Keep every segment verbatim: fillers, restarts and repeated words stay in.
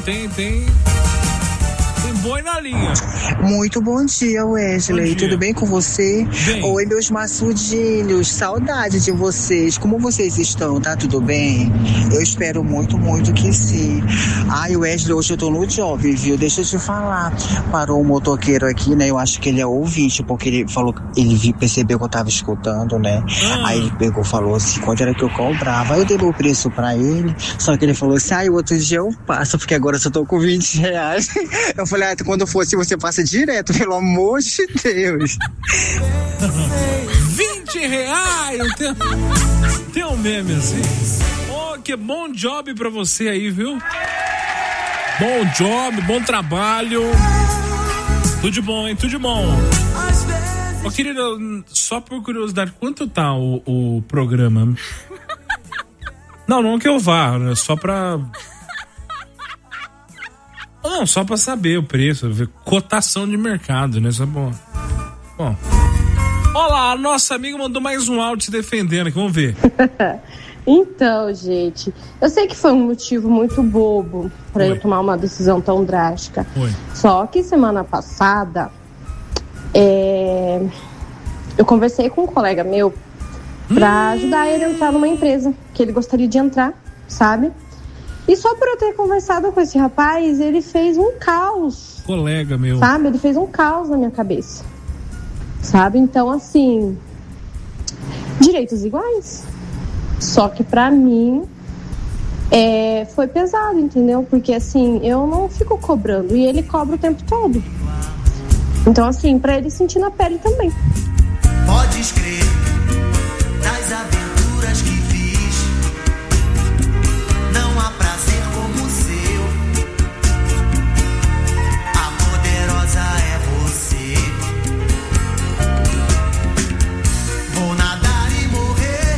tem, tem. Tem boi na linha. Muito bom dia, Wesley. Bom dia. Tudo bem com você? Bem. Oi, meus maçudinhos. Saudade de vocês. Como vocês estão? Tá tudo bem? Eu espero muito, muito que sim. Ai, Wesley, hoje eu tô no job, viu? Deixa eu te falar. Parou um motoqueiro aqui, né? Eu acho que ele é ouvinte, porque ele falou, ele percebeu que eu tava escutando, né? Ah. Aí ele pegou e falou assim, quanto era que eu cobrava? Aí eu dei o preço pra ele, só que ele falou assim, ai, outro dia eu passo, porque agora eu só tô com vinte reais. Eu falei, ah, quando fosse você passa direto, pelo amor de Deus. vinte reais! Tem, tem um meme assim. Oh, que bom job pra você aí, viu? Bom job, bom trabalho. Tudo de bom, hein? Tudo de bom. Ô, querida, só por curiosidade, quanto tá o, o programa? Não, não que eu vá, né? Só pra... Não, só pra saber o preço, ver cotação de mercado, né? Isso é bom. Bom. Olá, a nossa amiga mandou mais um áudio se defendendo aqui, vamos ver. Então, gente, eu sei que foi um motivo muito bobo pra Oi. eu tomar uma decisão tão drástica. Oi. Só que semana passada, é... eu conversei com um colega meu pra hum. ajudar ele a entrar numa empresa que ele gostaria de entrar, sabe? E só por eu ter conversado com esse rapaz, ele fez um caos. Colega meu. Sabe? Ele fez um caos na minha cabeça. Sabe? Então, assim... direitos iguais. Só que pra mim... É, foi pesado, entendeu? Porque, assim, eu não fico cobrando. E ele cobra o tempo todo. Então, assim, pra ele sentir na pele também. Pode escrever nas aventuras que fiz. Não há prazer como o seu. A poderosa é você. Vou nadar e morrer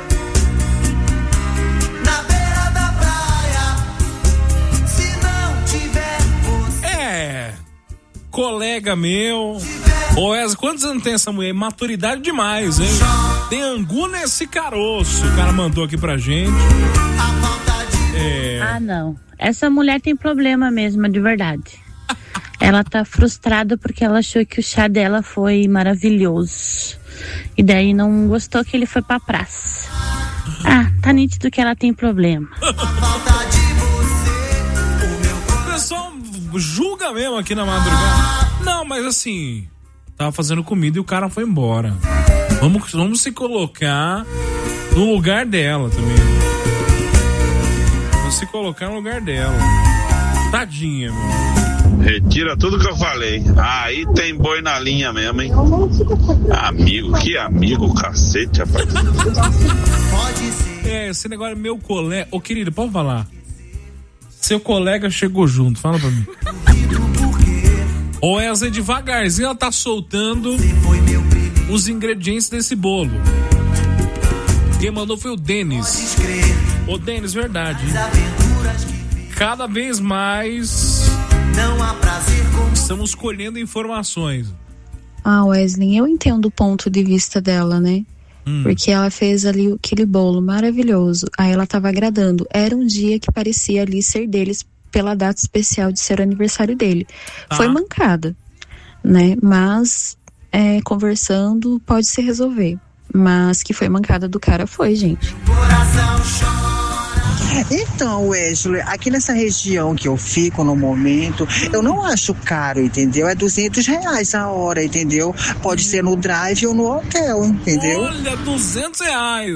na beira da praia. Se não tiver você. É, colega meu. Ô, Wesley, quantos anos tem essa mulher? Maturidade demais, hein? Tem angu nesse caroço. O cara mandou aqui pra gente. É... Ah, não. Essa mulher tem problema mesmo, de verdade. Ela tá frustrada porque ela achou que o chá dela foi maravilhoso. E daí não gostou que ele foi pra praça. Ah, tá nítido que ela tem problema. O pessoal julga mesmo aqui na madrugada. Não, mas assim... Tava fazendo comida e o cara foi embora. Vamos, vamos se colocar no lugar dela também. Vamos se colocar no lugar dela. Tadinha, meu. Retira tudo que eu falei. Aí tem boi na linha mesmo, hein? Amigo, que amigo, cacete, rapaz. É, esse negócio é meu colega. Ô, querido, pode falar. Seu colega chegou junto, fala pra mim. Ô, Wesley, devagarzinho ela tá soltando os ingredientes desse bolo. Quem mandou foi o Denis. Ô, Denis, verdade. Cada vez mais estamos colhendo informações. Ah, Wesley, eu entendo o ponto de vista dela, né? Hum. Porque ela fez ali aquele bolo maravilhoso. Aí ela tava agradando. Era um dia que parecia ali ser deles pela data especial de ser o aniversário dele. Ah. Foi mancada, né? Mas é, conversando pode se resolver. Mas que foi mancada do cara foi, gente. Então, Wesley, aqui nessa região que eu fico no momento, eu não acho caro, entendeu? É duzentos reais a hora, entendeu? Pode ser no drive ou no hotel, entendeu? Olha, duzentos reais!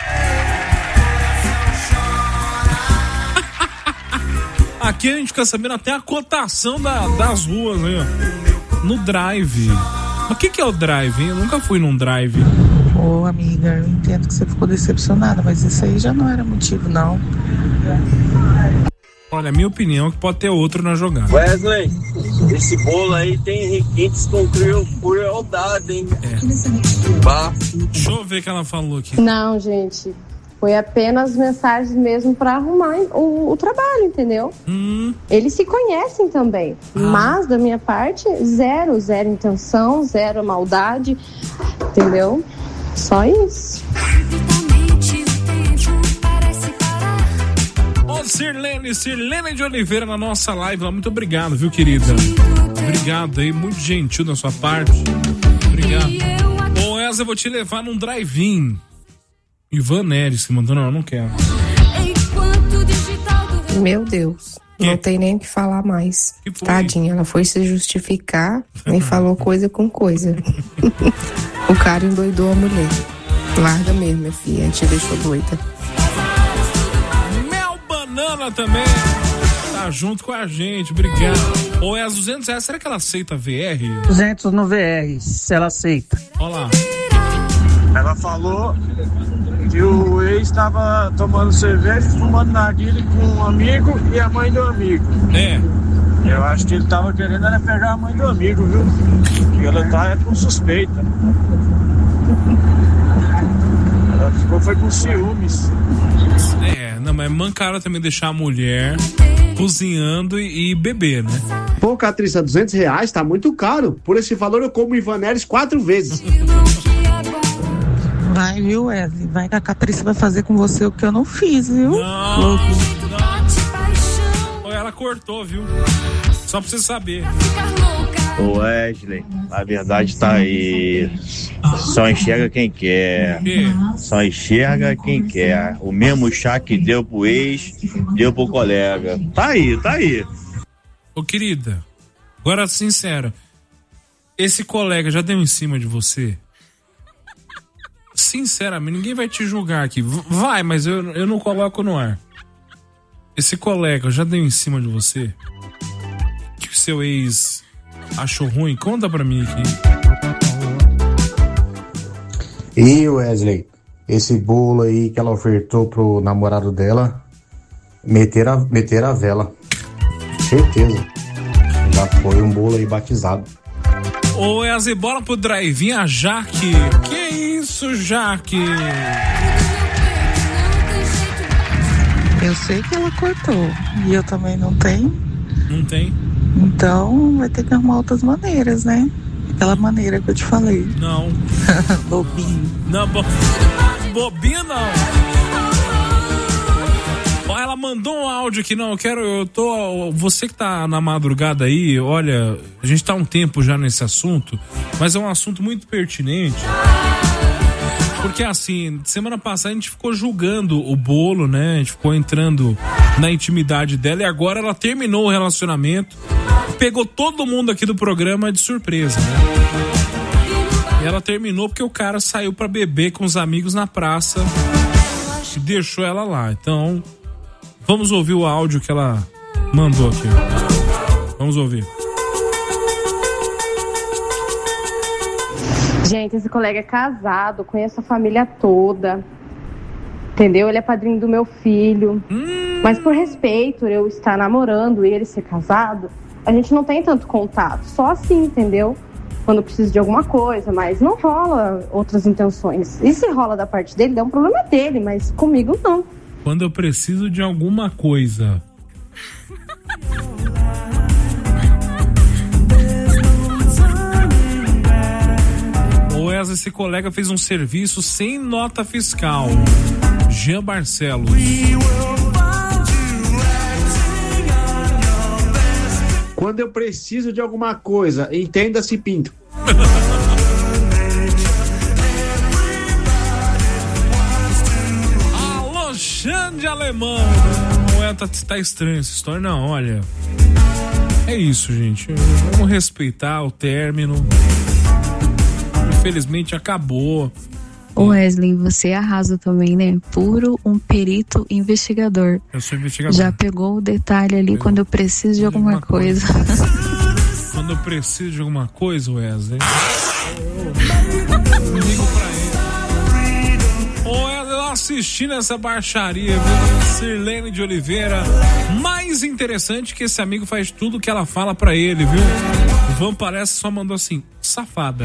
Aqui a gente fica sabendo até a cotação da, das ruas, né? No drive. Mas o que, que é o drive, hein? Eu nunca fui num drive. Ô, amiga, eu entendo que você ficou decepcionada, mas isso aí já não era motivo, não. Olha, a minha opinião é que pode ter outro na jogada. Wesley, esse bolo aí tem requintes com crueldade, hein? É. Bah. Deixa eu ver o que ela falou aqui. Não, gente... Foi apenas mensagens mesmo pra arrumar o, o trabalho, entendeu? Hum. Eles se conhecem também. Ah. Mas, da minha parte, zero. Zero intenção, zero maldade. Entendeu? Só isso. Sirlene, Sirlene de Oliveira na nossa live lá. Muito obrigado, viu, querida? Obrigado aí, muito gentil da sua parte. Obrigado. Ô, Eza, eu vou te levar num drive-in. Ivan Neres que mandou, não, eu não quero. Meu Deus, que? Não tem nem o que falar mais. Que Tadinha, ela foi se justificar e falou coisa com coisa. O cara endoidou a mulher. Larga mesmo, minha filha, a gente deixou doida. Mel Banana também tá junto com a gente, obrigado. Ou é as duzentos reais, será que ela aceita V R? duzentos no V R, se ela aceita. Olha lá. Ela falou que o ex estava tomando cerveja e fumando narguilha com um amigo e a mãe do amigo. É. Eu acho que ele estava querendo era pegar a mãe do amigo, viu? Porque ela tá com suspeita. Ela ficou foi com ciúmes. É, não, mas mancaram também deixar a mulher cozinhando e, e beber, né? Pô, Catriça, duzentos reais tá muito caro. Por esse valor eu como Ivan Neres quatro vezes. Vai, viu, Wesley? Vai que a Catriça vai fazer com você o que eu não fiz, viu? Não, Louco. não. Ela cortou, viu? Só pra você saber. Ô Wesley, a verdade tá aí. Só enxerga quem quer. Só enxerga quem quer. O mesmo chá que deu pro ex, deu pro colega. Tá aí, tá aí. Ô querida, agora sincera, esse colega já deu em cima de você? Sinceramente, ninguém vai te julgar aqui. Vai, mas eu, eu não coloco no ar. Esse colega já deu em cima de você? Que o seu ex achou ruim? Conta pra mim aqui. E Wesley, esse bolo aí que ela ofertou pro namorado dela, meter a, meter a vela. Certeza. Já foi um bolo aí batizado. Ô Wesley, bora pro drive-in, a Jaque. Que isso, Jaque? Eu sei que ela cortou. E eu também não tenho. Não tem? Então vai ter que arrumar outras maneiras, né? Aquela maneira que eu te falei. Não. Bobinho. Não, bo... bobinho não. Ó, ela mandou um áudio aqui, não, eu quero, eu tô, você que tá na madrugada aí, olha, a gente tá um tempo já nesse assunto, mas é um assunto muito pertinente. Porque assim, semana passada a gente ficou julgando o bolo, né? A gente ficou entrando na intimidade dela e agora ela terminou o relacionamento. Pegou todo mundo aqui do programa de surpresa, né? E ela terminou porque o cara saiu pra beber com os amigos na praça e deixou ela lá. Então, vamos ouvir o áudio que ela mandou aqui. Vamos ouvir. Gente, esse colega é casado, conheço a família toda, entendeu? Ele é padrinho do meu filho, hum. mas por respeito, eu estar namorando e ele ser casado, a gente não tem tanto contato, só assim, entendeu? Quando precisa de alguma coisa, mas não rola outras intenções. E se rola da parte dele, é um problema dele, mas comigo não. Quando eu preciso de alguma coisa... Ou esse colega fez um serviço sem nota fiscal. Jean Barcelos. Quando eu preciso de alguma coisa, entenda-se pinto. Alô, Xande Alemão. Ué, tá, tá estranho essa história. Não, olha. É isso, gente. Vamos respeitar o término. Infelizmente acabou. Wesley, você arrasa também, né? Puro um perito investigador. Eu sou investigador. Já pegou o detalhe ali eu, quando eu preciso de alguma, alguma coisa. coisa. Quando eu preciso de alguma coisa, Wesley. Eu ligo pra ele. Ô, Wesley, eu assistindo essa baixaria, viu? Sirlene de Oliveira. Mais interessante que esse amigo faz tudo que ela fala pra ele, viu? O Van Parece só mandou assim, safada.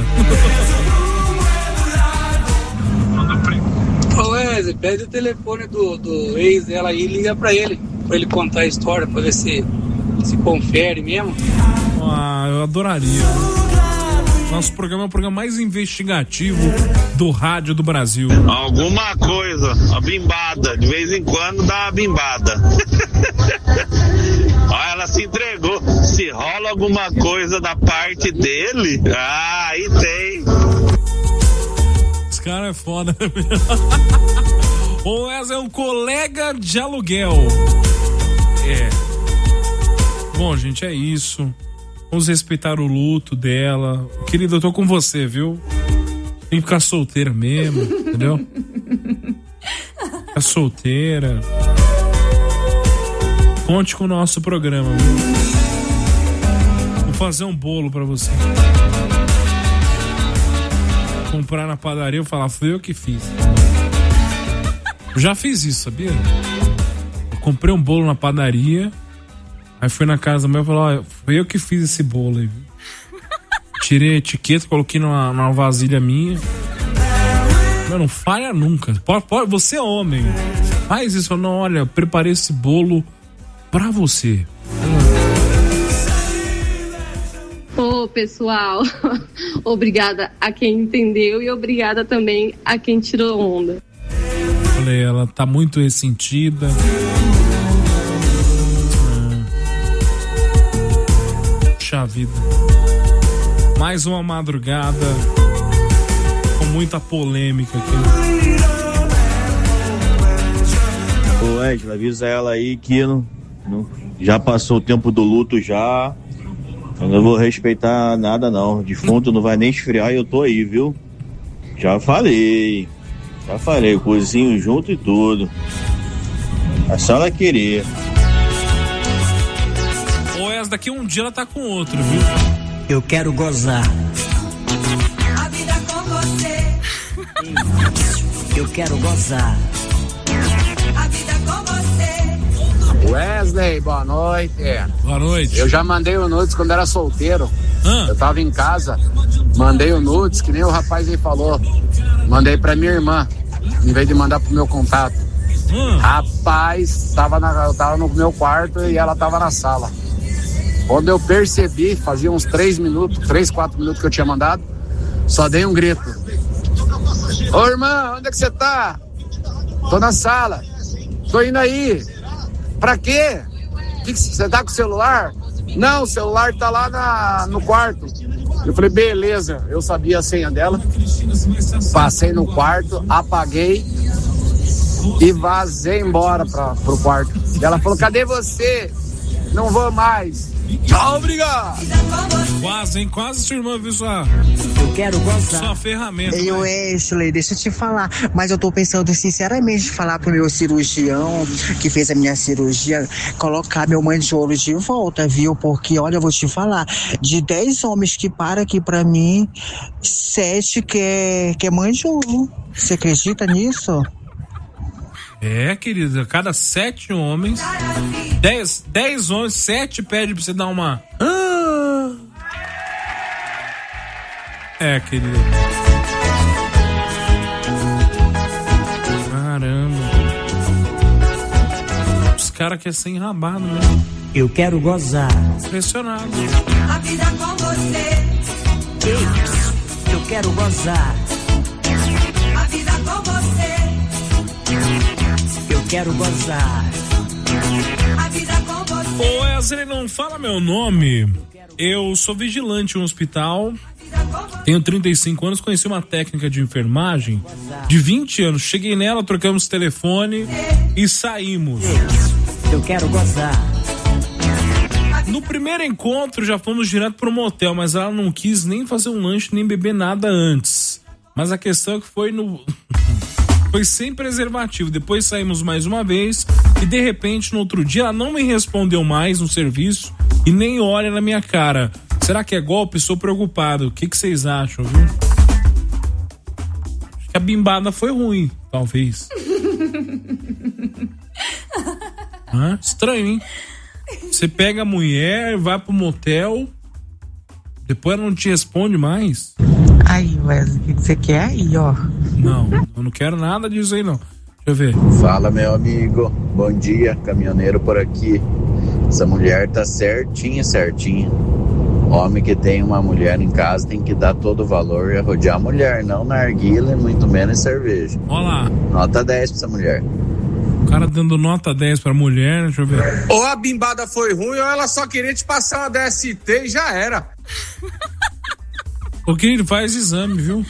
Ô Wesley, pede o telefone do, do ex dela aí e liga pra ele, pra ele contar a história, pra ver se se confere mesmo. Ah, eu adoraria. Nosso programa é o programa mais investigativo do rádio do Brasil. Alguma coisa, a bimbada. De vez em quando dá uma bimbada. Olha, ela se entregou. Se rola alguma coisa da parte dele, ah, aí tem. Esse cara é foda. O Wesley é um colega de aluguel. É. Bom, gente, é isso. Vamos respeitar o luto dela. Querida, eu tô com você, viu? Tem que ficar solteira mesmo, entendeu? Ficar solteira. Conte com o nosso programa. Vou fazer um bolo pra você. Comprar na padaria e falar, fui eu que fiz. Eu já fiz isso, sabia? Eu comprei um bolo na padaria. Aí fui na casa da mãe e falei, ó, foi eu que fiz esse bolo aí. Tirei a etiqueta, coloquei numa, numa vasilha minha. Mas não falha nunca. Pode, pode, você é homem. Faz isso. Não, olha, eu preparei esse bolo pra você. Ô, pessoal, obrigada a quem entendeu e obrigada também a quem tirou onda. Olha, ela tá muito ressentida. Puxa vida. Mais uma madrugada com muita polêmica aqui. Ô Wesley, avisa ela aí que não, não, já passou o tempo do luto já. Eu não vou respeitar nada não. Defunto não vai nem esfriar e eu tô aí, viu? Já falei. Já falei, cozinho junto e tudo. É só ela querer. Ou essa daqui um dia ela tá com outro, viu? Eu quero gozar. A vida com você. Eu quero gozar. A vida com você. Wesley, boa noite. Boa noite. Eu já mandei o nudes quando era solteiro. Ah. Eu tava em casa, mandei o nudes, que nem o rapaz aí falou. Mandei pra minha irmã, em vez de mandar pro meu contato. Hum. Rapaz, tava na, eu tava no meu quarto e ela tava na sala. Quando eu percebi, fazia uns três minutos, três, quatro minutos que eu tinha mandado, só dei um grito. Ô irmã, onde é que você tá? Tô na sala. Tô indo aí. Pra quê? Você tá com o celular? Não, o celular tá lá na, no quarto. Eu falei, beleza. Eu sabia a senha dela. Passei no quarto, apaguei e vazei embora pra, pro quarto. E ela falou, cadê você? Não vou mais. Tchau, obrigado. Quase, hein? Quase sua irmã viu sua... Eu quero gozar. Sua ferramenta. Ei, Wesley, deixa eu te falar. Mas eu tô pensando sinceramente de falar pro meu cirurgião que fez a minha cirurgia colocar meu mandiolo de volta, viu? Porque, olha, eu vou te falar, de dez homens que param aqui pra mim, sete quer, quer mandiolo. Você acredita nisso? É, querida, cada sete homens, dez, dez homens, sete pede pra você dar uma... Ah. É, querida. Caramba. Os caras querem ser enrabados mesmo. Eu quero gozar. Impressionado. A vida com você. Ei, eu quero gozar. A vida com você. Eu quero gozar. A vida com você. Ô Wesley, não fala meu nome. Eu sou vigilante em um hospital. Tenho trinta e cinco anos, conheci uma técnica de enfermagem de vinte anos. Cheguei nela, trocamos telefone e saímos. Eu quero gozar. No primeiro encontro já fomos direto pro motel, mas ela não quis nem fazer um lanche, nem beber nada antes. Mas a questão é que foi no... foi sem preservativo. Depois saímos mais uma vez e de repente no outro dia ela não me respondeu mais no serviço e nem olha na minha cara. Será que é golpe? Estou preocupado. O que, que vocês acham, viu? Acho que a bimbada foi ruim, talvez. Hã? Estranho, hein? Você pega a mulher, vai pro motel, depois ela não te responde mais. Aí, Wesley, o que você quer aí, ó? Não, eu não quero nada disso aí, não. Deixa eu ver. Fala, meu amigo. Bom dia, caminhoneiro por aqui. Essa mulher tá certinha, certinha. Homem que tem uma mulher em casa tem que dar todo o valor e arrodear a mulher, não narguila e muito menos cerveja. Olha lá. Nota dez pra essa mulher. O cara dando nota dez pra mulher, deixa eu ver. Ou a bimbada foi ruim ou ela só queria te passar uma D S T e já era. O querido, faz exame, viu?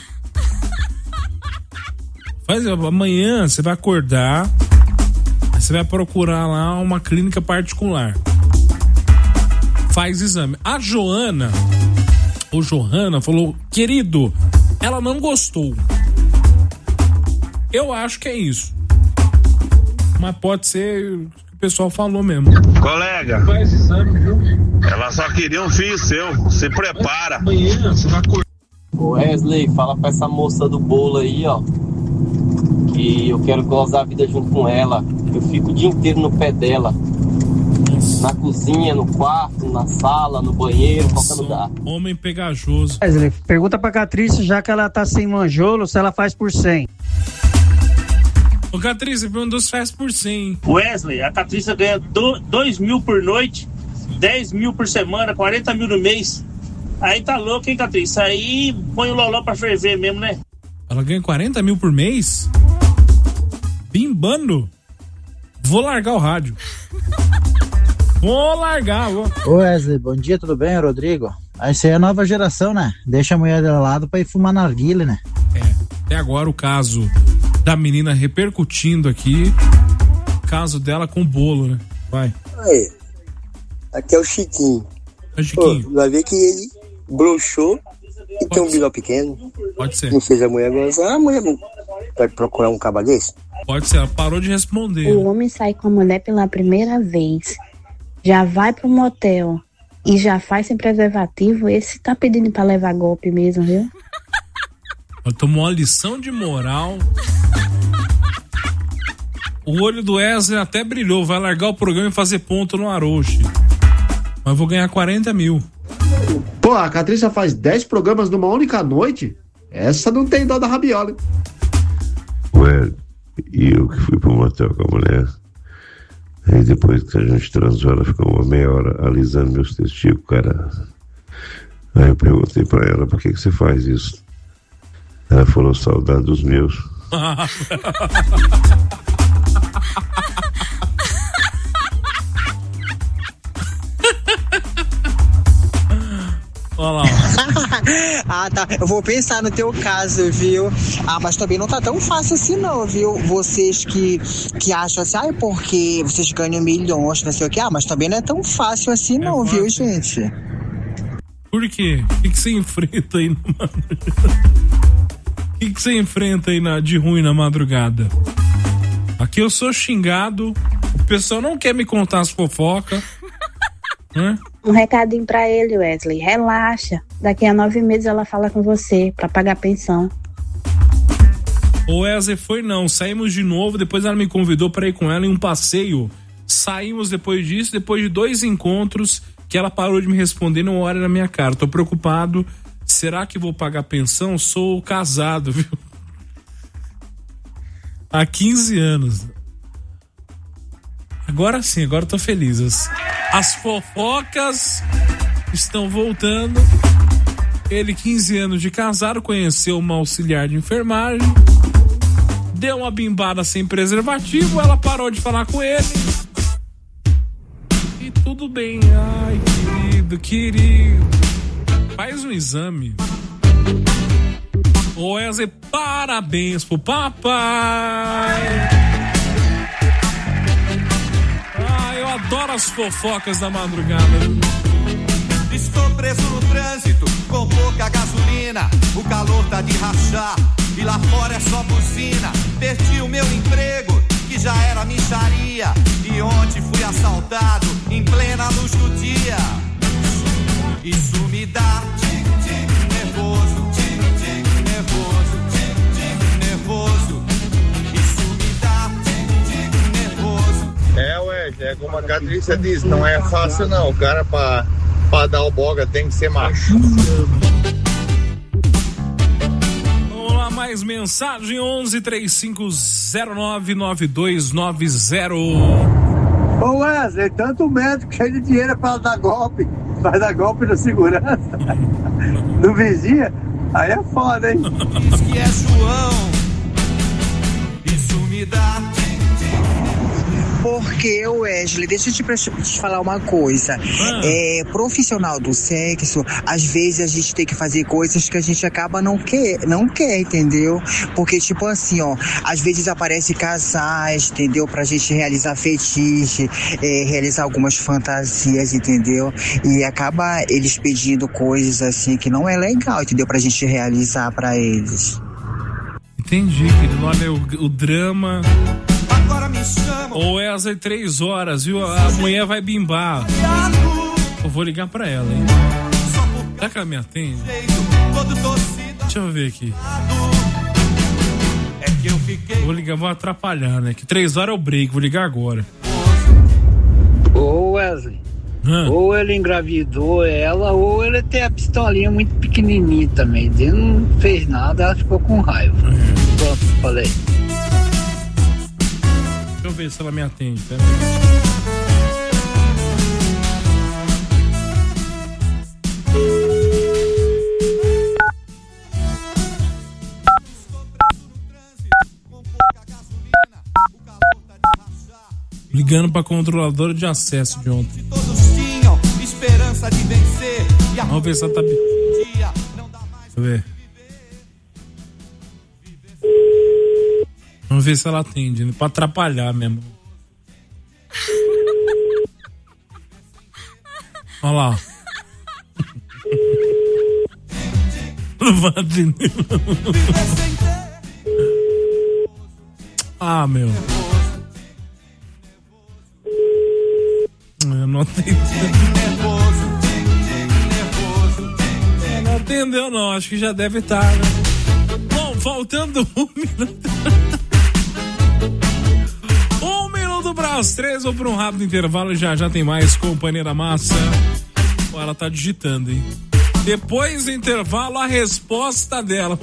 Faz, amanhã você vai acordar, você vai procurar lá uma clínica particular. Faz exame. A Joana, ou Johanna, falou, querido, ela não gostou. Eu acho que é isso. Mas pode ser o que o pessoal falou mesmo. Colega, faz exame, viu? Ela só queria um filho seu. Se prepara. Amanhã você vai acordar. Ô Wesley, fala pra essa moça do bolo aí, ó, que eu quero gozar a vida junto com ela. Eu fico o dia inteiro no pé dela. Na cozinha, no quarto, na sala, no banheiro, qualquer lugar. Homem pegajoso. Wesley, pergunta pra Catrice, já que ela tá sem manjolo, se ela faz por cem. Ô Catrice, perguntou se faz por cem. Wesley, a Catrice ganha dois mil por noite, dez mil por semana, quarenta mil no mês. Aí tá louco, hein, Catrice? Aí põe o loló pra ferver mesmo, né? Ela ganha quarenta mil por mês? Bimbando? Vou largar o rádio. Vou largar, vou. Ô Wesley, bom dia, tudo bem, Rodrigo? Essa aí é a nova geração, né? Deixa a mulher de lado pra ir fumar narguile, né? É, até agora o caso da menina repercutindo aqui, caso dela com bolo, né? Vai. Aí, aqui é o Chiquinho. É o Chiquinho. Ô, vai ver que ele broxou e Pode tem um ser. bilhão pequeno. Pode ser. Não fez a mulher gozar, a mulher não vai procurar um caba desse? Pode ser, ela parou de responder. O homem sai com a mulher pela primeira vez, já vai pro motel e já faz sem preservativo, esse tá pedindo pra levar golpe mesmo, viu? Ela tomou uma lição de moral. O olho do Wesley até brilhou, vai largar o programa e fazer ponto no Arouche. Mas vou ganhar quarenta mil. Pô, a Catriça faz dez programas numa única noite? Essa não tem dó da rabiola, hein? Ué, e eu que fui pro motel com a mulher. Aí depois que a gente transou, ela ficou uma meia hora alisando meus testículos, cara. Aí eu perguntei pra ela, por que que você faz isso? Ela falou, saudade dos meus. Olha lá. Ah, tá. Eu vou pensar no teu caso, viu? Ah, mas também não tá tão fácil assim, não, viu? Vocês que, que acham assim, ah, porque vocês ganham milhões, não sei o que. Ah, mas também não é tão fácil assim, não, é viu, gente? Por quê? O que, que você enfrenta aí na madrugada? O que, que você enfrenta aí na, de ruim na madrugada? Aqui eu sou xingado, o pessoal não quer me contar as fofocas. Né? Um recadinho pra ele, Wesley. Relaxa. Daqui a nove meses ela fala com você pra pagar a pensão. O Wesley foi não. Saímos de novo. Depois ela me convidou pra ir com ela em um passeio. Saímos depois disso. Depois de dois encontros que ela parou de me responder, não olha na minha cara. Tô preocupado. Será que vou pagar pensão? Sou casado, viu? Há quinze anos. Agora sim, agora eu tô feliz. As, as fofocas estão voltando. Ele, quinze anos de casado, conheceu uma auxiliar de enfermagem, deu uma bimbada sem preservativo, ela parou de falar com ele. E tudo bem. Ai, querido, querido. Faz um exame. Ô Wesley, parabéns pro papai. Eu adoro as fofocas da madrugada. Estou preso no trânsito, com pouca gasolina. O calor tá de rachar e lá fora é só buzina. Perdi o meu emprego, que já era mixaria. E ontem fui assaltado, em plena luz do dia. Isso me dá tic-tic nervoso, tic-tic nervoso, tic-tic nervoso. Isso me dá tic-tic nervoso. É, ué, é como a Catriça diz, não é fácil não, o cara pra, pra dar o boga tem que ser macho. Vamos lá, mais mensagem, onze, três cinco zero nove, nove dois nove zero. Ô Wesley, tanto médico cheio de dinheiro pra dar golpe, vai dar golpe na segurança, no vigia, aí é foda, hein? Diz que é João, isso me dá. Porque, Wesley, deixa eu te, te falar uma coisa. Ah. É, profissional do sexo, às vezes a gente tem que fazer coisas que a gente acaba não quer, não quer, entendeu? Porque, tipo assim, ó, às vezes aparecem casais, entendeu? Pra gente realizar fetiche, é, realizar algumas fantasias, entendeu? E acaba eles pedindo coisas assim que não é legal, entendeu? Pra gente realizar pra eles. Entendi, querido. Olha o, o drama. Agora me chama. Ou é às três horas, viu? A mulher vai bimbar. Eu vou ligar pra ela, hein? Será que ela me atende? Deixa eu ver aqui. Vou ligar, vou atrapalhar, né? Que três horas é o break, vou ligar agora. Ô Wesley, hum. ou ele engravidou ela, ou ele tem a pistolinha muito pequenininha também. Ele não fez nada, ela ficou com raiva. Hum. Pronto, falei. Deixa eu ver se ela me atende, pera ligando pra controladora de acesso de ontem. Todos tinham esperança de vencer. Vamos ver se ela tá... Deixa eu ver. Vamos ver se ela atende, né? Pra atrapalhar mesmo. Olha lá. Não vai atender. Ah, meu. Eu não atendi. Não atendeu, não. Acho que já deve estar, né? Bom, faltando um minuto. Um minuto para as três, ou para um rápido intervalo. Já já tem mais Companhia da Massa. Pô, ela tá digitando, hein? Depois do intervalo, a resposta dela.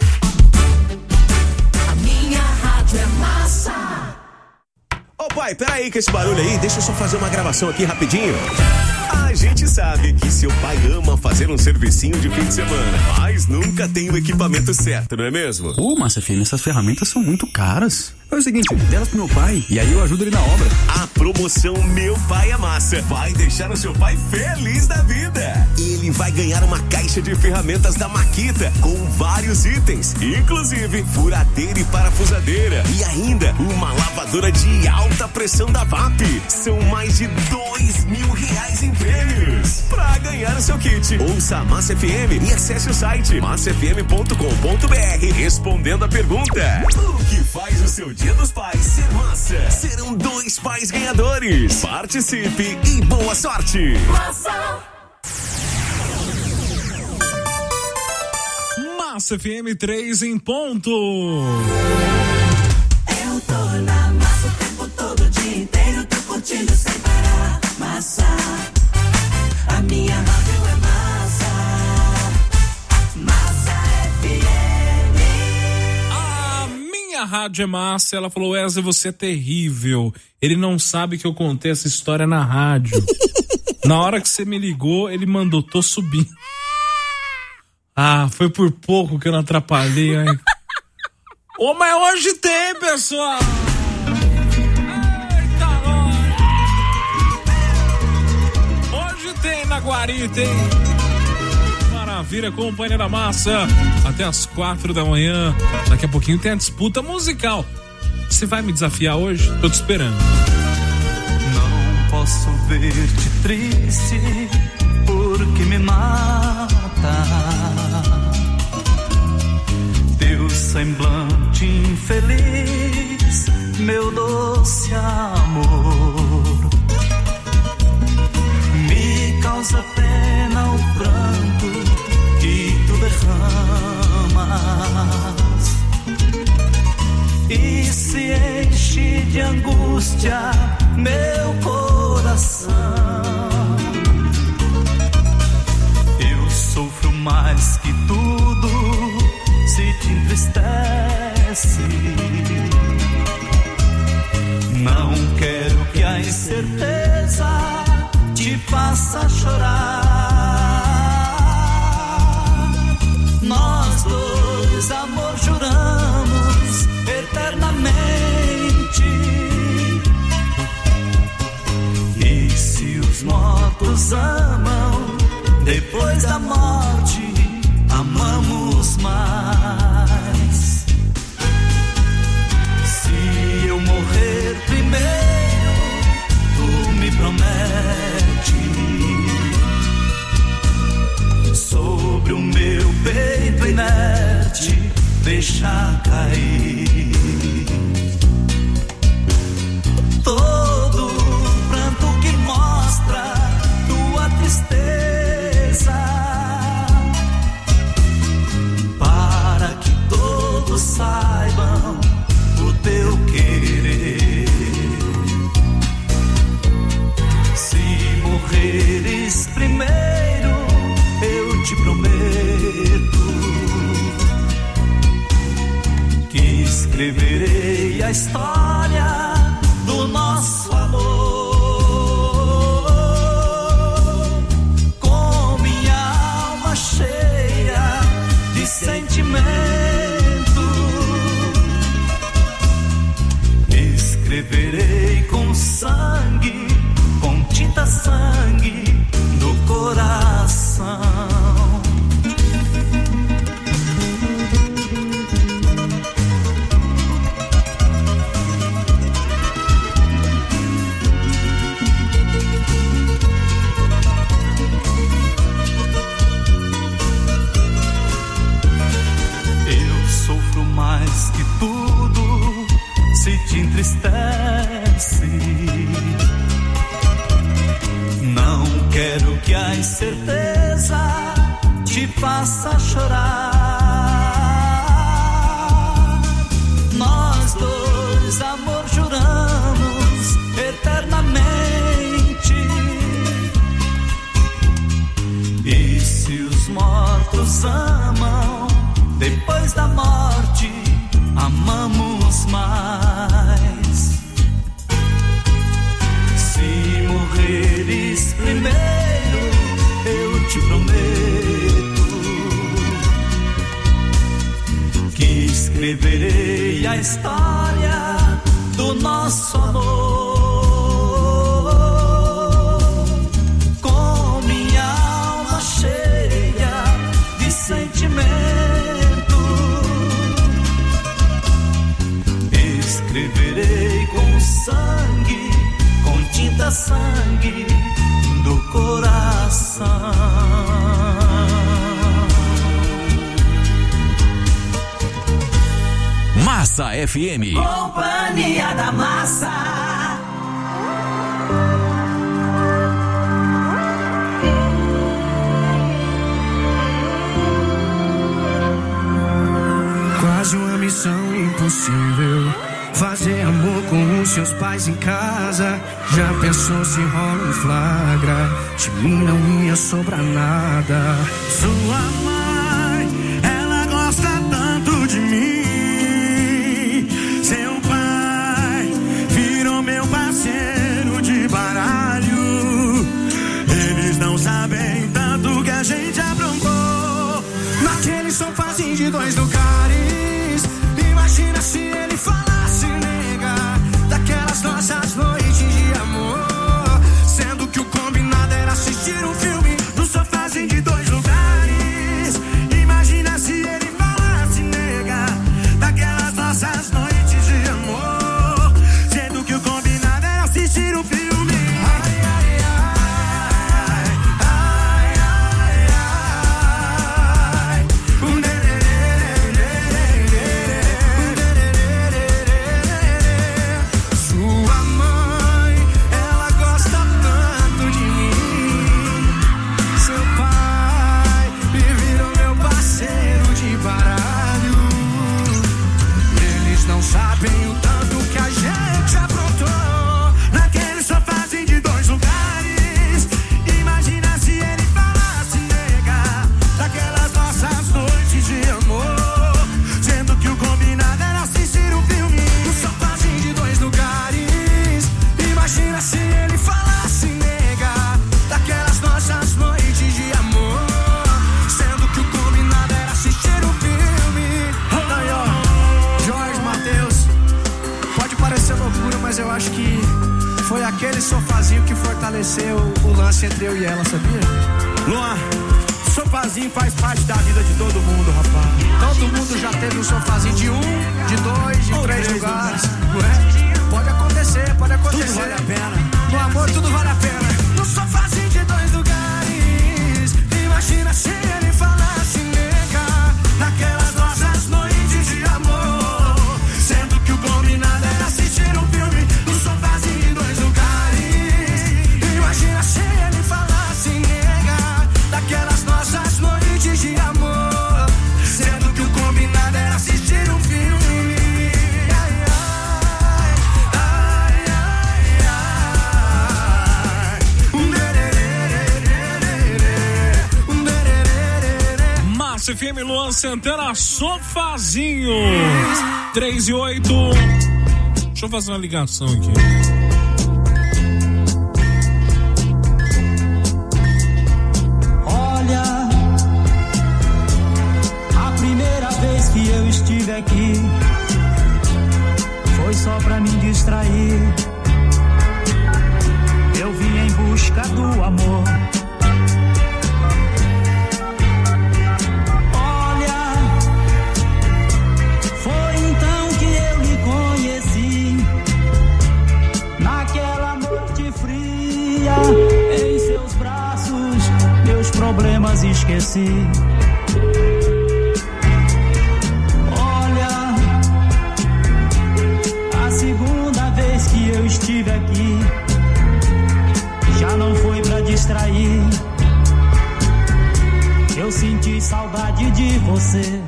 A minha rádio é massa. Ô pai, peraí com esse barulho aí, deixa eu só fazer uma gravação aqui rapidinho. A gente sabe que seu pai ama fazer um servicinho de fim de semana, mas nunca tem o equipamento certo, não é mesmo? Ô, Massa F M, essas ferramentas são muito caras. É o seguinte, delas pro meu pai e aí eu ajudo ele na obra. A promoção Meu Pai é Massa vai deixar o seu pai feliz da vida. Ele vai ganhar uma caixa de ferramentas da Makita com vários itens, inclusive furadeira e parafusadeira e ainda uma lavadora de alta pressão da V A P. São mais de dois mil reais em prêmios. Pra ganhar o seu kit, ouça a Massa F M e acesse o site massa f m ponto com ponto b r respondendo a pergunta: o que faz o seu Dia dos Pais ser massa? Serão dois pais ganhadores. Participe e boa sorte. Massa. Massa F M três em ponto. Eu tô na massa o tempo todo, o dia inteiro, tô curtindo sem parar. Massa, a minha rádio é massa. Massa F M. A minha rádio é massa. Ela falou: Wesley, você é terrível. Ele não sabe que eu contei essa história na rádio. Na hora que você me ligou, ele mandou: tô subindo. Ah, foi por pouco que eu não atrapalhei, hein? Ô, oh, mas hoje tem, pessoal! Eita, nós! Hoje tem na Guarita, hein? Maravilha, Companhia da Massa. Até as quatro da manhã. Daqui a pouquinho tem a disputa musical. Você vai me desafiar hoje? Tô te esperando. Não posso ver-te triste porque me mata. Teu semblante infeliz, meu doce amor, me causa pena o pranto que tu derramas e se enche de angústia meu coração. Eu sofro mais que tudo se te entristece. Não quero que a incerteza chorar. Nós dois, amor, juramos eternamente. E se os mortos amam, depois da morte amamos mais. Se eu morrer primeiro, tu me promete, sobre o meu peito inerte deixa cair todo o pranto que mostra tua tristeza, para que todos saibam o teu querer. Se morreres primeiro, eu te prometo que escreverei a história do nosso amor, com minha alma cheia de sentimento. Escreverei com sangue, com tinta sangue do coração. Eu sofro mais que tudo se te entristece. Não quero que a incerteza te faça chorar. Nós dois, amor, juramos eternamente. E se os mortos amam, depois da morte amamos mais. Se morreres primeiro, eu te prometo que escreverei a história do nosso amor, com minha alma cheia de sentimento. Escreverei com sangue, com tinta sangue do coração. Massa F M. Companhia da Massa. Quase uma missão impossível, fazer amor com os seus pais em casa. Já pensou se rola um flagra? De mim não ia sobrar nada. Sua mãe, ela gosta tanto de mim. Seu pai virou meu parceiro de baralho. Eles não sabem tanto que a gente aprontou naquele sofazinho de dois lugares. Imagina se ele falasse, nega, daquelas nossas noites de amor, sendo que o combinado era assistir um filme no sofazinho de dois lugares. Imagina se ele falasse, nega, daquelas nossas noites de amor, sendo que o combinado era assistir um filme. Ai, ai, ai, ai, ai, ai, um acontecer o, o lance entre eu e ela, sabia? Luan, sofazinho faz parte da vida de todo mundo, rapaz. Todo mundo já teve um sofazinho de um, de dois, de três lugares. Ué? Pode acontecer, pode acontecer. Tudo vale a pena. No amor tudo vale a pena. Um sofazinho de dois lugares. Imagina se ele falasse nega naquelas nossas noites de amor. Sendo que o combinado era assistir um filme no sofazinho de dois lugares. Imagina se ele falasse nega daquelas nossas noites de amor. Sendo que o combinado era assistir um filme. F M, Luan Santana, sofazinho. três e oito. Deixa eu fazer uma ligação aqui. Olha, a primeira vez que eu estive aqui foi só pra me distrair. Eu vim em busca do amor. Em seus braços, meus problemas esqueci. Olha, a segunda vez que eu estive aqui já não foi pra distrair. Eu senti saudade de você.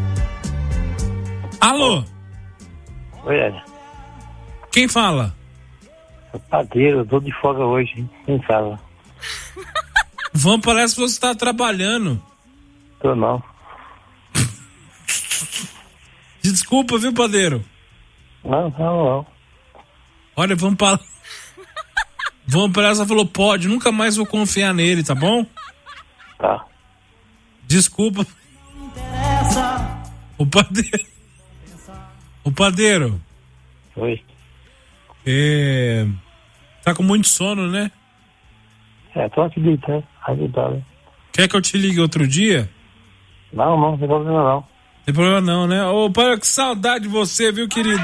Alô? Oi, Ed. Quem fala? Padeiro, eu tô de folga hoje, em casa. Vão, parece que você tá trabalhando. Tô não. Desculpa, viu, padeiro? Não, não, não. Olha, vamos para... Vamos para essa, falou, pode, nunca mais vou confiar nele, tá bom? Tá. Desculpa. O padeiro. O padeiro. Oi. É... Tá com muito sono, né? É, tô aqui deitando, agitado. Quer que eu te ligue outro dia? Não, não, não tem problema não. Não tem problema não, né? Ô, pai, que saudade de você, viu, querido?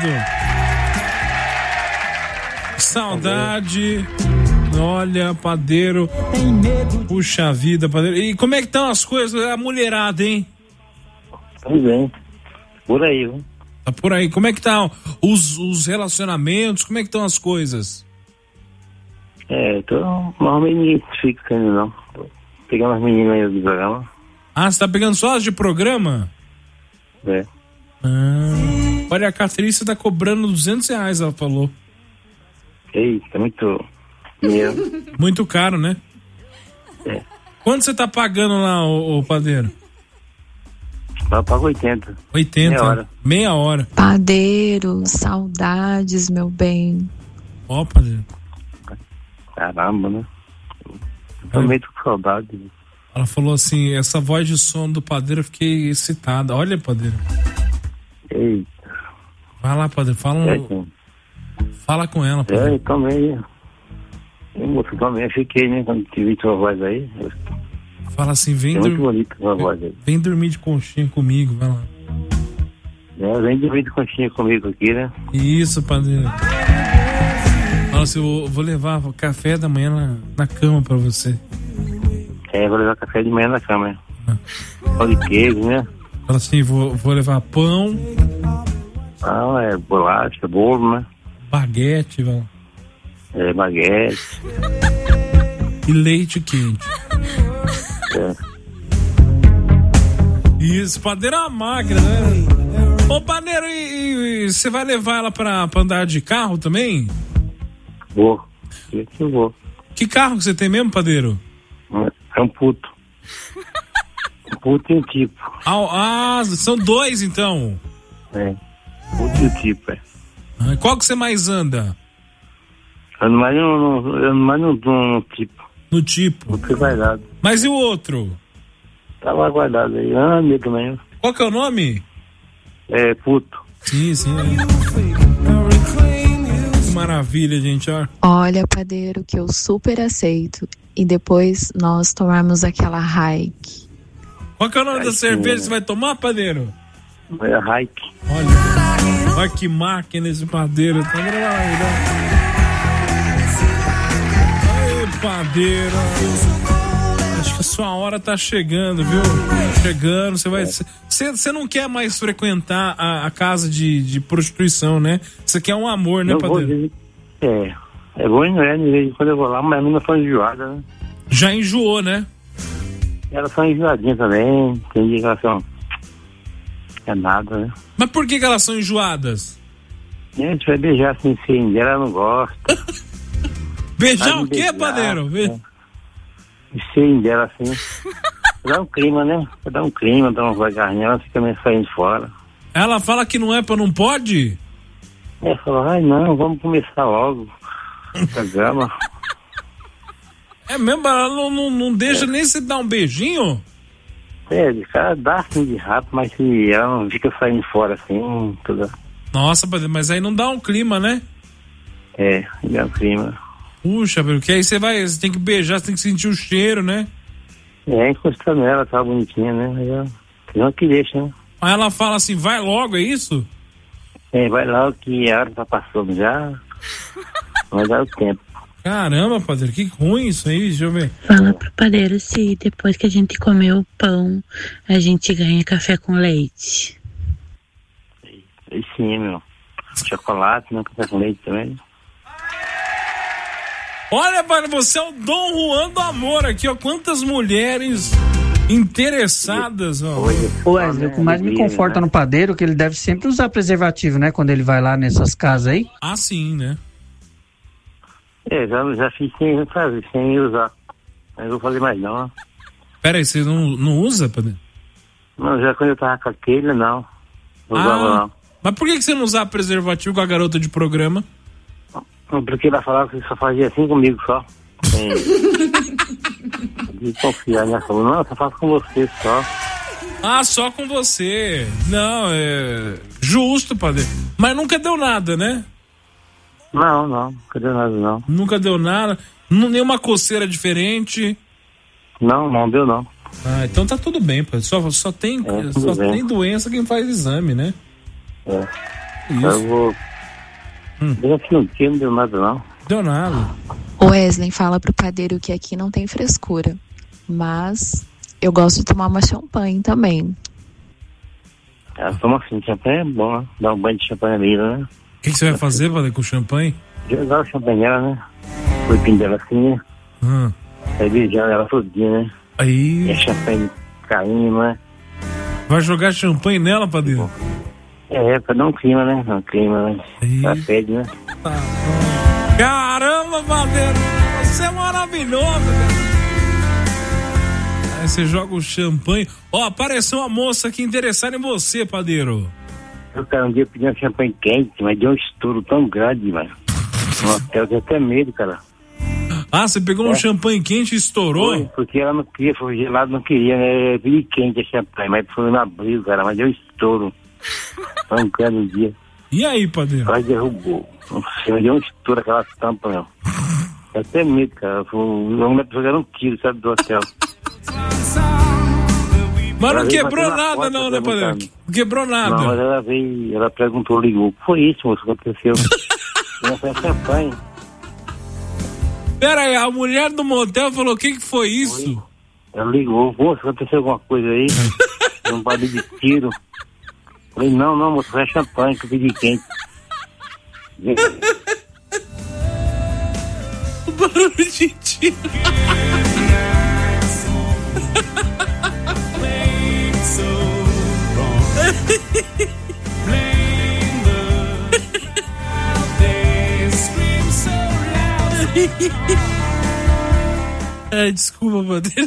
Que saudade. Olha, padeiro. Puxa vida, padeiro. E como é que estão as coisas? A mulherada, hein? Tudo bem. Por aí, viu? Tá por aí. Como é que tá os, os relacionamentos? Como é que estão as coisas? É, tô... Normalmente ninguém fica ainda não. Tô pegando as meninas aí do programa. Ah, você tá pegando só as de programa? É. Ah, olha, a Catrice tá cobrando duzentos reais, ela falou. Eita, é muito dinheiro. Muito caro, né? É. Quanto você tá pagando lá, ô, ô padeiro? Eu pago oitenta. oitenta? Meia hora. Meia hora. Padeiro, saudades, meu bem. Ó, padeiro. Caramba, né? Eu tô meio com saudade. Ela falou assim, essa voz de som do padeiro, eu fiquei excitada. Olha, padeiro. Eita. Vai lá, padeiro, fala, um... é, fala com ela, padeiro. É, eu também. Eu, moço, também fiquei, né? Quando te vi tua voz aí. Fala assim, vem, é dur... muito bonita tua vem, voz aí. Vem dormir de conchinha comigo, vai lá. É, vem dormir de conchinha comigo aqui, né? Isso, padeiro. Fala assim, eu vou levar café da manhã na, na cama pra você. É, vou levar café de manhã na cama. Ah. Pão de queijo, né? Fala assim, vou, vou levar pão. Ah, é bolacha, bolo, né? Baguete, vai lá. É, baguete. E leite quente. É. Isso, padeiro é uma máquina, né? Ô, padeiro, e você vai levar ela pra, pra andar de carro também? Vou. Eu vou. Que carro que você tem mesmo, padeiro? É um puto. Um puto e um tipo. Ah, ah, são dois, então. É. Puto e um tipo, é. Ah, qual que você mais anda? Eu ando mais no, no, eu ando mais no, no, no tipo. No tipo? Puto guardado. Mas e o outro? Tava guardado aí. Ah, meu também. Qual que é o nome? É, puto. Sim, sim. É. maravilha, gente, ó. Olha, padeiro, que eu super aceito. E depois nós tomarmos aquela hike. Qual que é o nome da cerveja que você vai tomar, padeiro? É a hike. Olha, olha que máquina esse padeiro. Tá gravado. Aí, padeiro. Acho que a sua hora tá chegando, viu? Chegando, você vai... Você não quer mais frequentar a, a casa de, de prostituição, né? Você quer um amor, né, Eu padeiro? vou, é, é bom, não é? De vez em quando eu vou lá, mas a menina foi enjoada, né? Já enjoou, né? Elas são enjoadinhas também, tem dia que elas são... É nada, né? Mas por que, que elas são enjoadas? A gente vai beijar assim, sim, ela não gosta. Beijar Vai o quê, beijar, padeiro? Be- Sim, dela assim. Dá um clima, né? Dá um clima, dá uma vagarrinha, ela fica meio saindo fora. Ela fala que não é pra não pode? É, falou, ai não, vamos começar logo. Essa grama. É mesmo? Ela não, não, não deixa nem se dar um beijinho? É, de cara dá assim de rápido, mas se ela não fica saindo fora assim, tudo. Nossa, padeiro, mas aí não dá um clima, né? É, dá um clima. Puxa, porque aí você vai, você tem que beijar, você tem que sentir o cheiro, né? É, encostando nela, tá bonitinha, né? Mas ela, não que deixa, né? Aí ela fala assim, vai logo, é isso? É, vai lá que a hora tá passando já. Vai dar o tempo. Caramba, padeiro, que ruim isso aí, deixa eu ver. Fala pro padeiro se depois que a gente comer o pão, a gente ganha café com leite. Aí sim, meu. Chocolate, né? Café com leite também. Olha, pai, você é o Dom Juan do amor aqui, ó. Quantas mulheres interessadas, ó. Ô Wesley, o que mais me conforta no padeiro é que ele deve sempre usar preservativo, né? Quando ele vai lá nessas casas aí. Ah, sim, né? É, já, já fiz sem fazer, sem usar. Mas não vou fazer mais não. Né? Pera aí, você não, não usa, padeiro? Não, já quando eu tava com aquele, não. Não Ah, usava não. mas por que que você não usava preservativo com a garota de programa? Porque ela falava que só fazia assim comigo só. É. De confiar, né? Falou, não, eu só faço com você só. Ah, só com você. Não, é justo, padeiro. Mas nunca deu nada, né? Não, não, nunca deu nada não. Nunca deu nada? Não, nenhuma coceira diferente? Não, não deu não. Ah, então tá tudo bem, pô. Só, só, tem, É, só tudo bem. tem doença quem faz exame, né? É. Isso. Eu vou... Hum. Deu aqui um dia, não deu nada não. Deu nada. O Wesley fala pro padeiro que aqui não tem frescura. Mas eu gosto de tomar uma champanhe também. Ela toma assim, champanhe é bom, né? Dá um banho de champanhe na vida, né? O que, que você vai fazer, padeiro, com champanhe? Jogar o champanhe nela, né? O corpinho dela assim, né? Hum. Aí beijando ela todinha, né? Aí. E a champanhe caindo, né? Vai jogar champanhe nela, padeiro? É, pra dar um clima, né? Um clima, né? Ela pede, né? Caramba, padeiro! Você é maravilhoso, cara. Aí você joga o champanhe. Ó, apareceu uma moça aqui interessada em você, padeiro. Eu, cara, um dia pedi um champanhe quente, mas deu um estouro tão grande, mano. No hotel, eu tenho até medo, cara. Ah, você pegou um É. champanhe quente e estourou? Foi, porque ela não queria, foi gelado, não queria, né? Eu pedi quente a champanhe, mas foi no abril, cara, mas deu estouro. Tão grande um dia. E aí, padeiro? Quase derrubou. Nossa, mas deu um estouro aquela tampa, meu. Eu até medo, cara. Foi, o homem jogaram um tiro, sabe, do hotel. Mas não Ela veio quebrou bater na nada, porta não, né, padeiro? perguntando. Não quebrou nada. Não, mas ela veio, ela perguntou, ligou. O que foi isso, moço, que aconteceu? Não foi champanhe. Pera aí, a mulher do motel falou, o que que foi isso? Ela ligou, moço, aconteceu alguma coisa aí? Um barulho de tiro. Falei, não, não, moço, foi champanhe que eu pedi quente. O barulho de tiro. É, desculpa, padeiro.